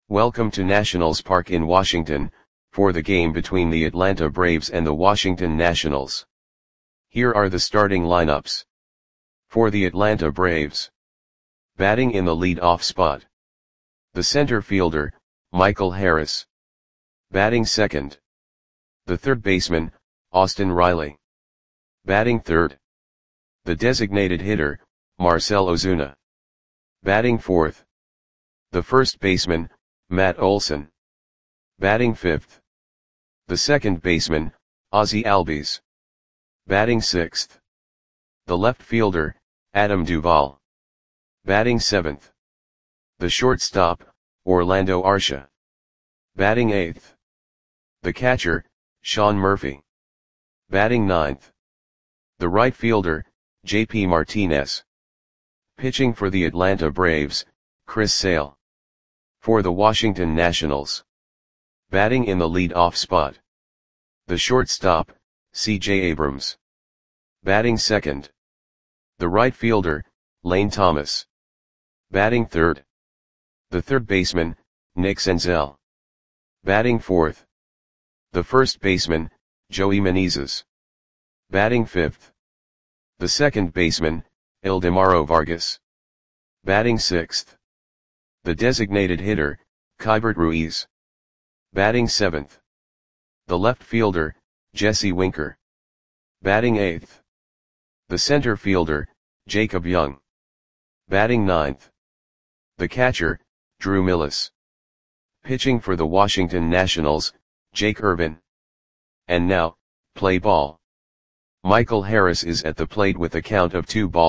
Welcome to Nationals Park in Washington, for the game between the Atlanta Braves and the Washington Nationals. Here are the starting lineups. For the Atlanta Braves. Batting in the lead-off spot. The center fielder, Michael Harris. Batting second. The third baseman, Austin Riley. Batting third. The designated hitter, Marcell Ozuna. Batting fourth. The first baseman, Matt Olson. Batting fifth. The second baseman, Ozzie Albies. Batting sixth. The left fielder, Adam Duvall. Batting seventh. The shortstop, Orlando Arcia. Batting eighth. The catcher, Sean Murphy. Batting ninth. The right fielder, JP Martinez. Pitching for the Atlanta Braves, Chris Sale. For the Washington Nationals. Batting in the lead-off spot. The shortstop, C.J. Abrams. Batting second. The right fielder, Lane Thomas. Batting third. The third baseman, Nick Senzel. Batting fourth. The first baseman, Joey Meneses. Batting fifth. The second baseman, Ildemaro Vargas. Batting sixth. The designated hitter, Keibert Ruiz. Batting seventh. The left fielder, Jesse Winker. Batting eighth. The center fielder, Jacob Young. Batting ninth. The catcher, Drew Millas. Pitching for the Washington Nationals, Jake Irvin. And now, play ball. Michael Harris is at the plate with a count of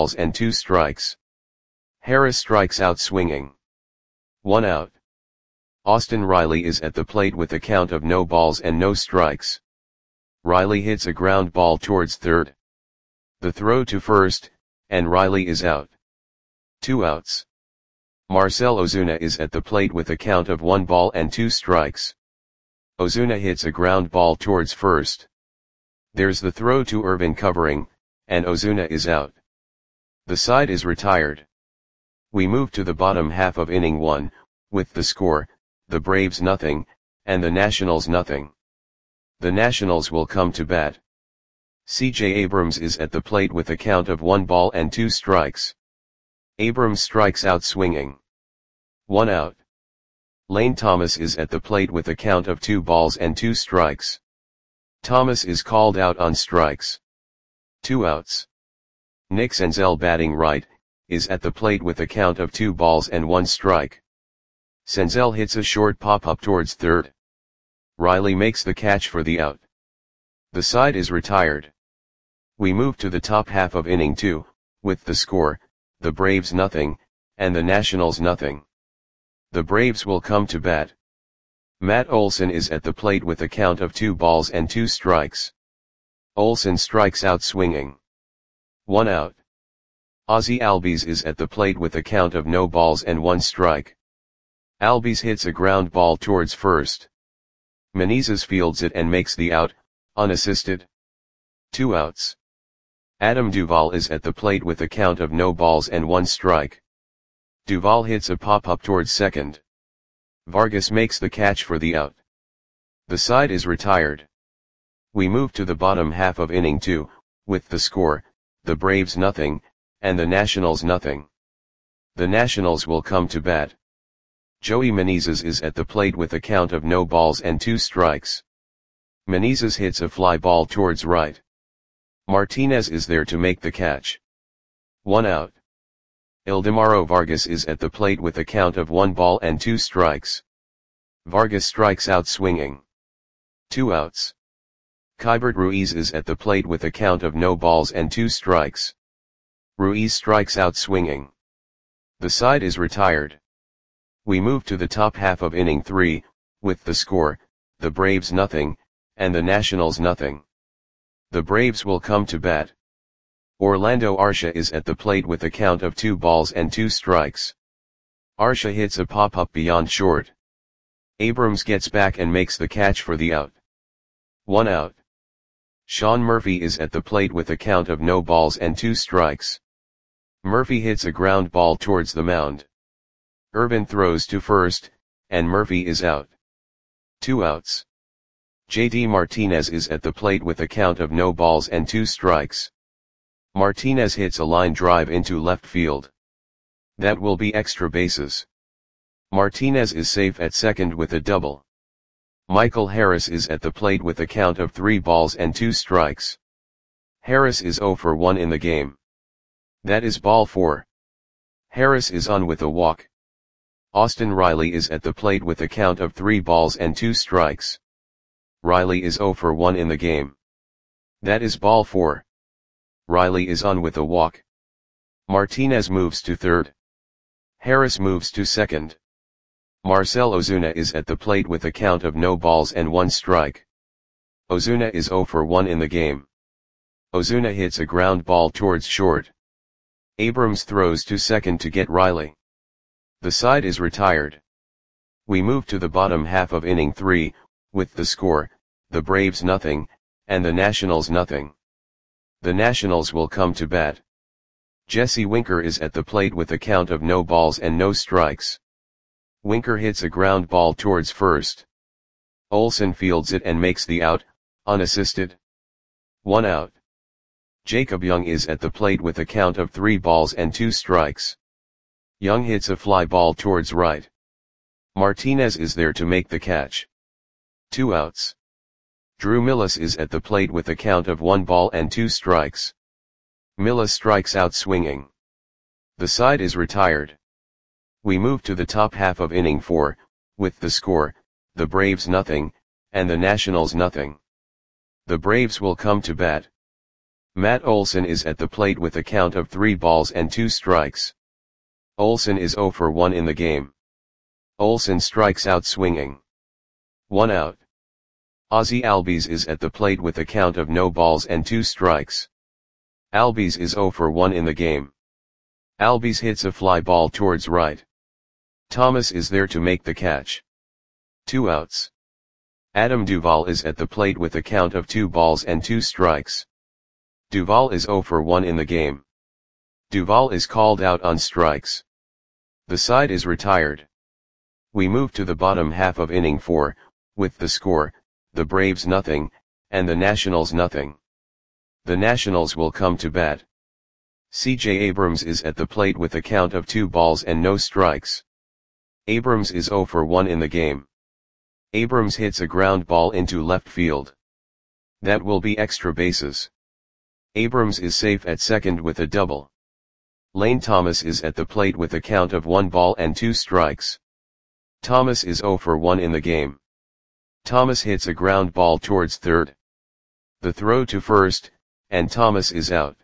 2-2. Harris strikes out swinging. 1 out. Austin Riley is at the plate with a count of no balls and no strikes. Riley hits a ground ball towards third. The throw to first, and Riley is out. 2 outs. Marcell Ozuna is at the plate with a count of 1-2 strikes. Ozuna hits a ground ball towards first. There's the throw to Irvin covering, and Ozuna is out. The side is retired. We move to the bottom half of inning 1, with the score, the Braves 0, and the Nationals 0. The Nationals will come to bat. C.J. Abrams is at the plate with a count of 1-2 strikes. Abrams strikes out swinging. 1 out. Lane Thomas is at the plate with a count of 2-2 strikes. Thomas is called out on strikes. 2 outs. Nick Senzel, batting right, is at the plate with a count of 2-1 strike. Senzel hits a short pop-up towards third. Riley makes the catch for the out. The side is retired. We move to the top half of inning 2, with the score, the Braves 0, and the Nationals 0. The Braves will come to bat. Matt Olson is at the plate with a count of 2-2 strikes. Olson strikes out swinging. 1 out. Ozzie Albies is at the plate with a count of no balls and 1 strike. Albies hits a ground ball towards first. Meneses fields it and makes the out, unassisted. 2 outs. Adam Duvall is at the plate with a count of no balls and 1 strike. Duvall hits a pop-up towards second. Vargas makes the catch for the out. The side is retired. We move to the bottom half of inning 2, with the score, the Braves 0, and the Nationals 0. The Nationals will come to bat. Joey Meneses is at the plate with a count of no balls and 2 strikes. Meneses hits a fly ball towards right. Martinez is there to make the catch. 1 out. Ildemaro Vargas is at the plate with a count of 1-2 strikes. Vargas strikes out swinging. 2 outs. Keibert Ruiz is at the plate with a count of no balls and 2 strikes. Ruiz strikes out swinging. The side is retired. We move to the top half of inning 3, with the score, the Braves 0, and the Nationals 0. The Braves will come to bat. Orlando Arcia is at the plate with a count of 2-2 strikes. Arcia hits a pop-up beyond short. Abrams gets back and makes the catch for the out. 1 out. Sean Murphy is at the plate with a count of no balls and 2 strikes. Murphy hits a ground ball towards the mound. Irvin throws to first, and Murphy is out. 2 outs. JD Martinez is at the plate with a count of no balls and 2 strikes. Martinez hits a line drive into left field. That will be extra bases. Martinez is safe at second with a double. Michael Harris is at the plate with a count of 3 balls and 2 strikes. Harris is 0 for 1 in the game. That is ball 4. Harris is on with a walk. Austin Riley is at the plate with a count of 3 balls and 2 strikes. Riley is 0 for 1 in the game. That is ball 4. Riley is on with a walk. Martinez moves to third. Harris moves to second. Marcell Ozuna is at the plate with a count of no balls and 1 strike. Ozuna is 0 for 1 in the game. Ozuna hits a ground ball towards short. Abrams throws to second to get Riley. The side is retired. We move to the bottom half of inning 3, with the score, the Braves nothing, and the Nationals nothing. The Nationals will come to bat. Jesse Winker is at the plate with a count of no balls and no strikes. Winker hits a ground ball towards first. Olson fields it and makes the out, unassisted. 1 out. Jacob Young is at the plate with a count of 3 balls and 2 strikes. Young hits a fly ball towards right. Martinez is there to make the catch. 2 outs. Drew Millas is at the plate with a count of 1 ball and 2 strikes. Millas strikes out swinging. The side is retired. We move to the top half of inning 4, with the score, the Braves nothing, and the Nationals nothing. The Braves will come to bat. Matt Olson is at the plate with a count of 3 balls and 2 strikes. Olson is 0 for 1 in the game. Olson strikes out swinging. 1 out. Ozzie Albies is at the plate with a count of no balls and 2 strikes. Albies is 0 for 1 in the game. Albies hits a fly ball towards right. Thomas is there to make the catch. 2 outs. Adam Duvall is at the plate with a count of 2 balls and 2 strikes. Duvall is 0 for 1 in the game. Duvall is called out on strikes. The side is retired. We move to the bottom half of inning 4, with the score, the Braves nothing, and the Nationals nothing. The Nationals will come to bat. C.J. Abrams is at the plate with a count of 2 balls and no strikes. Abrams is 0 for 1 in the game. Abrams hits a ground ball into left field. That will be extra bases. Abrams is safe at second with a double. Lane Thomas is at the plate with a count of 1 ball and 2 strikes. Thomas is 0 for 1 in the game. Thomas hits a ground ball towards third. The throw to first, and Thomas is out.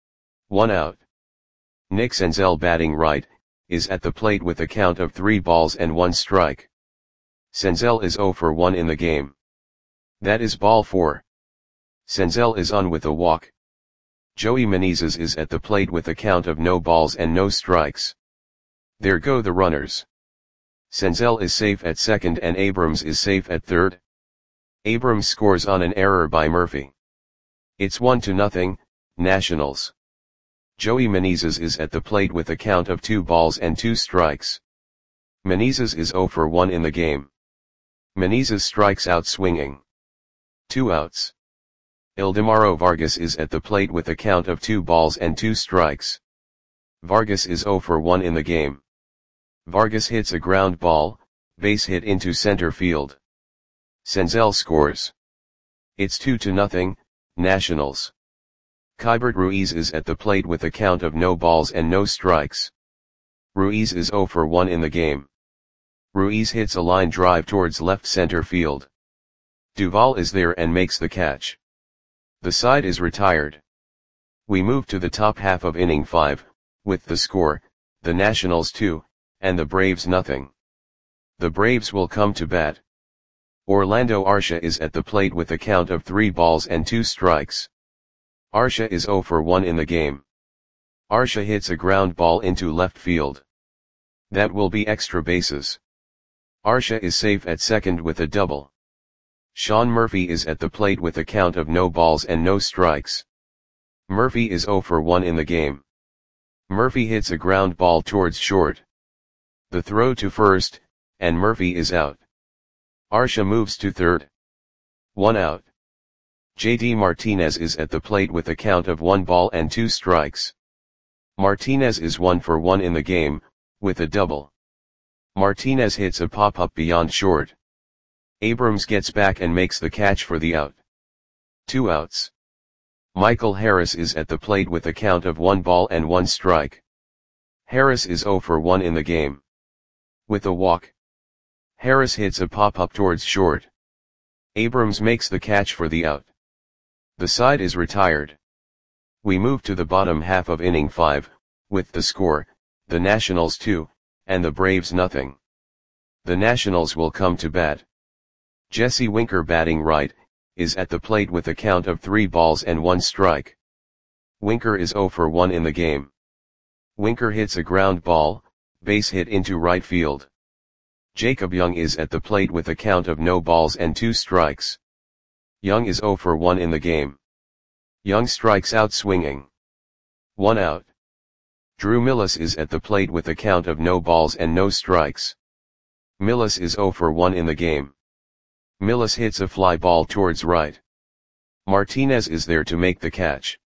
1 out. Nick Senzel batting right, is at the plate with a count of 3 balls and 1 strike. Senzel is 0 for 1 in the game. That is ball 4. Senzel is on with a walk. Joey Menezes is at the plate with a count of no balls and no strikes. There go the runners. Senzel is safe at second and Abrams is safe at third. Abrams scores on an error by Murphy. It's 1-0, Nationals. Joey Menezes is at the plate with a count of 2 balls and 2 strikes. Menezes is 0 for 1 in the game. Menezes strikes out swinging. 2 outs. Ildemaro Vargas is at the plate with a count of 2 balls and 2 strikes. Vargas is 0 for 1 in the game. Vargas hits a ground ball, base hit into center field. Senzel scores. It's 2-0, Nationals. Keibert Ruiz is at the plate with a count of no balls and no strikes. Ruiz is 0 for 1 in the game. Ruiz hits a line drive towards left center field. Duvall is there and makes the catch. The side is retired. We move to the top half of inning 5, with the score, the Nationals 2, and the Braves nothing. The Braves will come to bat. Orlando Arcia is at the plate with a count of 3 balls and 2 strikes. Arcia is 0 for 1 in the game. Arcia hits a ground ball into left field. That will be extra bases. Arcia is safe at second with a double. Sean Murphy is at the plate with a count of no balls and no strikes. Murphy is 0 for 1 in the game. Murphy hits a ground ball towards short. The throw to first, and Murphy is out. Arcia moves to third. 1 out. JD Martinez is at the plate with a count of 1 ball and 2 strikes. Martinez is 1 for 1 in the game, with a double. Martinez hits a pop-up beyond short. Abrams gets back and makes the catch for the out. 2 outs. Michael Harris is at the plate with a count of 1 ball and 1 strike. Harris is 0 for 1 in the game. With a walk. Harris hits a pop-up towards short. Abrams makes the catch for the out. The side is retired. We move to the bottom half of inning 5, with the score, the Nationals 2, and the Braves nothing. The Nationals will come to bat. Jesse Winker, batting right, is at the plate with a count of 3 balls and 1 strike. Winker is 0 for 1 in the game. Winker hits a ground ball, base hit into right field. Jacob Young is at the plate with a count of no balls and 2 strikes. Young is 0 for 1 in the game. Young strikes out swinging. 1 out. Drew Millis is at the plate with a count of no balls and no strikes. Millis is 0 for 1 in the game. Millis hits a fly ball towards right. Martinez is there to make the catch.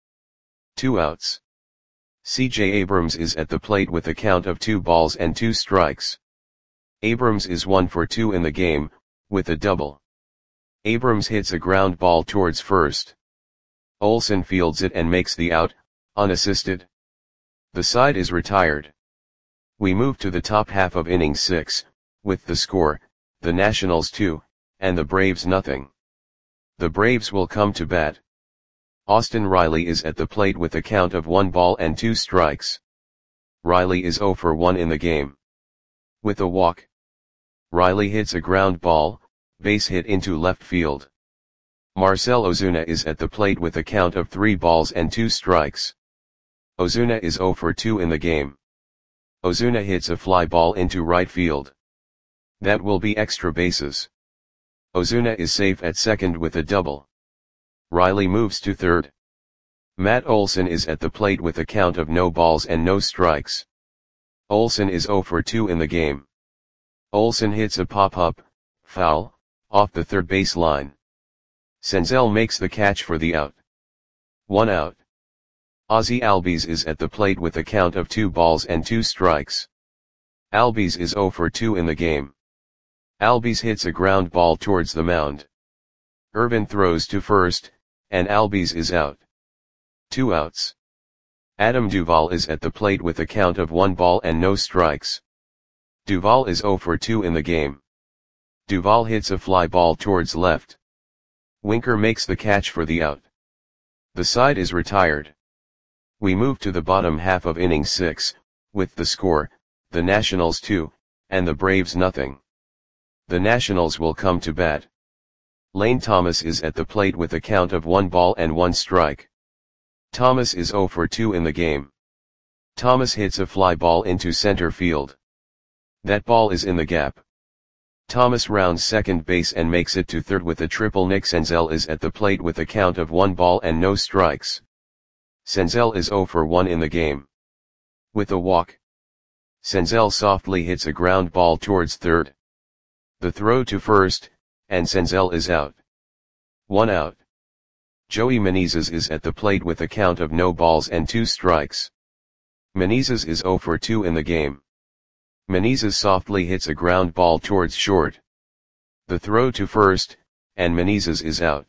2 outs. CJ Abrams is at the plate with a count of 2 balls and 2 strikes. Abrams is 1 for 2 in the game, with a double. Abrams hits a ground ball towards first. Olson fields it and makes the out, unassisted. The side is retired. We move to the top half of inning 6, with the score, the Nationals 2, and the Braves nothing. The Braves will come to bat. Austin Riley is at the plate with a count of 1 ball and 2 strikes. Riley is 0 for 1 in the game. With a walk. Riley hits a ground ball, base hit into left field. Marcell Ozuna is at the plate with a count of 3 balls and 2 strikes. Ozuna is 0 for 2 in the game. Ozuna hits a fly ball into right field. That will be extra bases. Ozuna is safe at second with a double. Riley moves to third. Matt Olson is at the plate with a count of no balls and no strikes. Olson is 0 for 2 in the game. Olson hits a pop-up, foul, off the third base line. Senzel makes the catch for the out. 1 out. Ozzie Albies is at the plate with a count of 2 balls and 2 strikes. Albies is 0 for 2 in the game. Albies hits a ground ball towards the mound. Irvin throws to first, and Albies is out. 2 outs. Adam Duvall is at the plate with a count of 1 ball and no strikes. Duvall is 0 for 2 in the game. Duvall hits a fly ball towards left. Winker makes the catch for the out. The side is retired. We move to the bottom half of inning 6, with the score, the Nationals 2, and the Braves nothing. The Nationals will come to bat. Lane Thomas is at the plate with a count of 1 ball and 1 strike. Thomas is 0 for 2 in the game. Thomas hits a fly ball into center field. That ball is in the gap. Thomas rounds second base and makes it to third with a triple. Nick Senzel is at the plate with a count of 1 ball and no strikes. Senzel is 0 for 1 in the game. With a walk. Senzel softly hits a ground ball towards third. The throw to first, and Senzel is out. 1 out. Joey Menezes is at the plate with a count of no balls and 2 strikes. Menezes is 0 for 2 in the game. Menezes softly hits a ground ball towards short. The throw to first, and Menezes is out.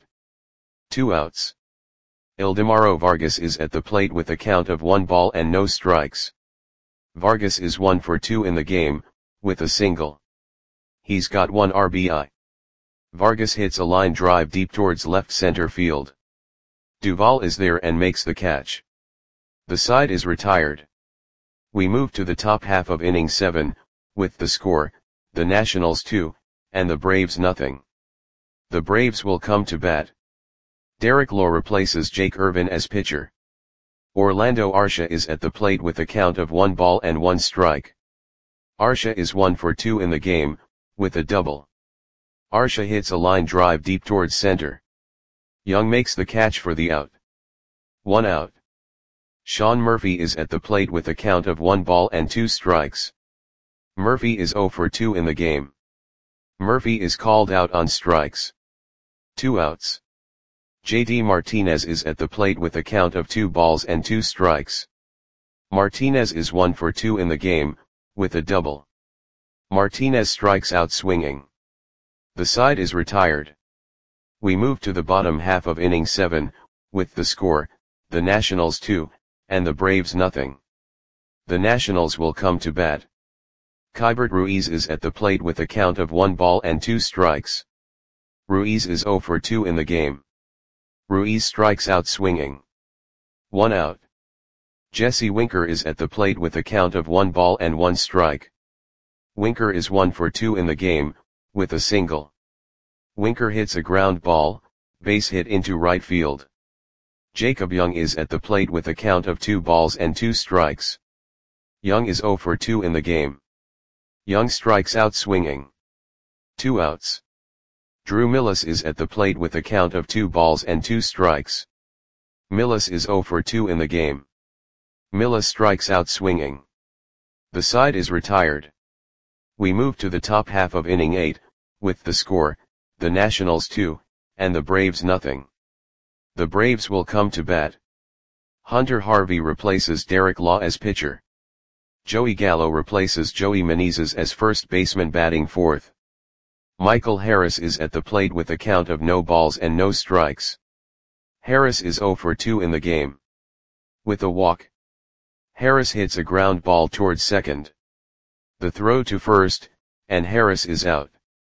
2 outs. Ildemaro Vargas is at the plate with a count of 1 ball and no strikes. Vargas is 1 for 2 in the game, with a single. He's got 1 RBI. Vargas hits a line drive deep towards left center field. Duvall is there and makes the catch. The side is retired. We move to the top half of inning 7, with the score, the Nationals 2, and the Braves nothing. The Braves will come to bat. Derek Lowe replaces Jake Irvin as pitcher. Orlando Arcia is at the plate with a count of 1 ball and 1 strike. Arcia is 1 for 2 in the game, with a double. Arcia hits a line drive deep towards center. Young makes the catch for the out. 1 out. Sean Murphy is at the plate with a count of 1 ball and 2 strikes. Murphy is 0 for 2 in the game. Murphy is called out on strikes. 2 outs. JD Martinez is at the plate with a count of 2 balls and 2 strikes. Martinez is 1 for 2 in the game, with a double. Martinez strikes out swinging. The side is retired. We move to the bottom half of inning 7, with the score, the Nationals 2, and the Braves nothing. The Nationals will come to bat. Keibert Ruiz is at the plate with a count of 1 ball and 2 strikes. Ruiz is 0 for 2 in the game. Ruiz strikes out swinging. 1 out. Jesse Winker is at the plate with a count of 1 ball and 1 strike. Winker is 1 for 2 in the game, with a single. Winker hits a ground ball, base hit into right field. Jacob Young is at the plate with a count of 2 balls and 2 strikes. Young is 0 for 2 in the game. Young strikes out swinging. 2 outs. Drew Millas is at the plate with a count of 2 balls and 2 strikes. Millas is 0 for 2 in the game. Millas strikes out swinging. The side is retired. We move to the top half of inning 8, with the score, the Nationals 2, and the Braves nothing. The Braves will come to bat. Hunter Harvey replaces Derek Law as pitcher. Joey Gallo replaces Joey Menezes as first baseman batting fourth. Michael Harris is at the plate with a count of no balls and no strikes. Harris is 0 for 2 in the game. With a walk. Harris hits a ground ball towards second. The throw to first, and Harris is out.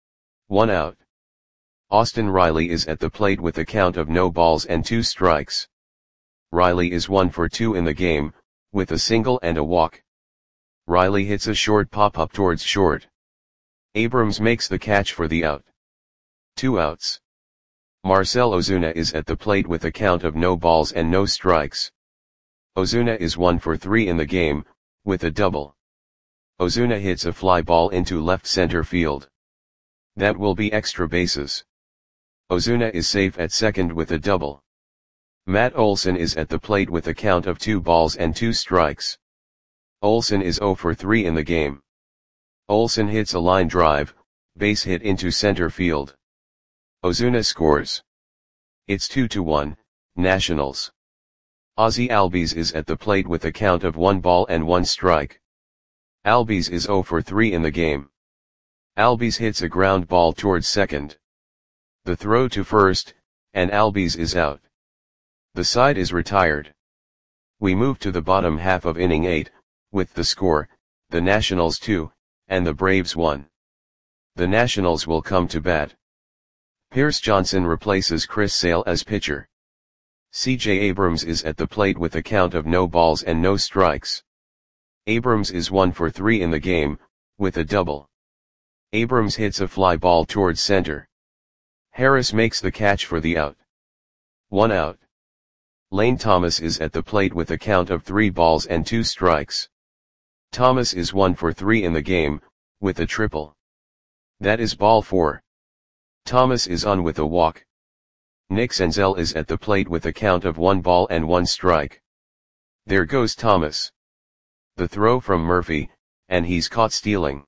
1 out. Austin Riley is at the plate with a count of no balls and 2 strikes. Riley is 1 for 2 in the game, with a single and a walk. Riley hits a short pop-up towards short. Abrams makes the catch for the out. 2 outs. Marcell Ozuna is at the plate with a count of no balls and no strikes. Ozuna is 1 for 3 in the game, with a double. Ozuna hits a fly ball into left center field. That will be extra bases. Ozuna is safe at second with a double. Matt Olson is at the plate with a count of 2 balls and 2 strikes. Olson is 0 for 3 in the game. Olson hits a line drive, base hit into center field. Ozuna scores. It's 2-1, Nationals. Ozzie Albies is at the plate with a count of 1 ball and 1 strike. Albies is 0 for 3 in the game. Albies hits a ground ball towards second. The throw to first, and Albies is out. The side is retired. We move to the bottom half of inning 8, with the score, the Nationals 2, and the Braves 1. The Nationals will come to bat. Pierce Johnson replaces Chris Sale as pitcher. C.J. Abrams is at the plate with a count of no balls and no strikes. Abrams is 1 for 3 in the game, with a double. Abrams hits a fly ball towards center. Harris makes the catch for the out. 1 out. Lane Thomas is at the plate with a count of 3 balls and 2 strikes. Thomas is 1 for 3 in the game, with a triple. That is ball 4. Thomas is on with a walk. Nick Senzel is at the plate with a count of 1 ball and 1 strike. There goes Thomas. The throw from Murphy, and he's caught stealing.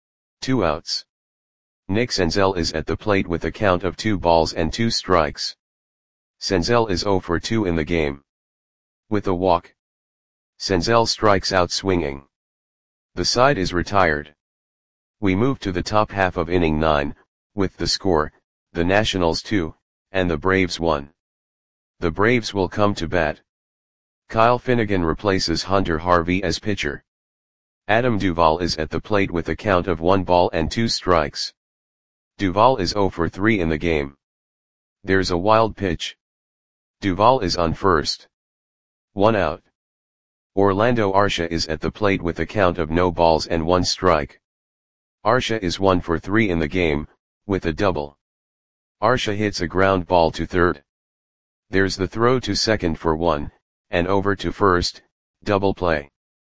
2 outs. Nick Senzel is at the plate with a count of 2 balls and 2 strikes. Senzel is 0 for 2 in the game. With a walk. Senzel strikes out swinging. The side is retired. We move to the top half of inning 9, with the score, the Nationals 2, and the Braves 1. The Braves will come to bat. Kyle Finnegan replaces Hunter Harvey as pitcher. Adam Duvall is at the plate with a count of 1 ball and 2 strikes. Duvall is 0 for 3 in the game. There's a wild pitch. Duvall is on first. 1 out. Orlando Arcia is at the plate with a count of no balls and 1 strike. Arcia is 1 for 3 in the game, with a double. Arcia hits a ground ball to third. There's the throw to second for 1, and over to first, double play.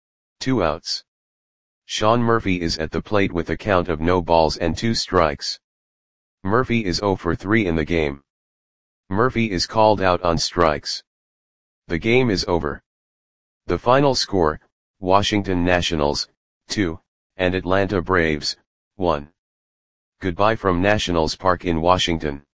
2 outs. Sean Murphy is at the plate with a count of no balls and 2 strikes. Murphy is 0 for 3 in the game. Murphy is called out on strikes. The game is over. The final score, Washington Nationals, 2, and Atlanta Braves, 1. Goodbye from Nationals Park in Washington.